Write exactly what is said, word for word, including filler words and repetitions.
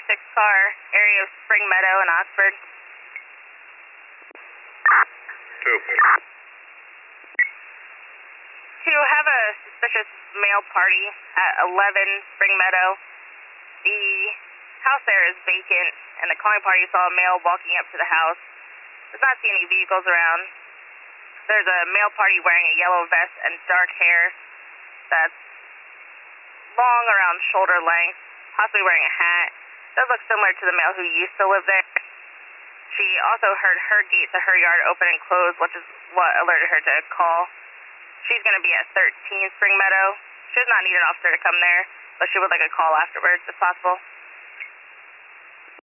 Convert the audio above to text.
six car, area of Spring Meadow in Oxford. Two. To have a suspicious male party at eleven Spring Meadow. The house there is vacant, and the calling party saw a male walking up to the house. Does not see any vehicles around. There's a male party wearing a yellow vest and dark hair that's long around shoulder length, possibly wearing a hat. Does look similar to the male who used to live there. She also heard her gate to her yard open and close, which is what alerted her to call. She's going to be at thirteen Spring Meadow. She does not need an officer to come there, but she would like a call afterwards if possible.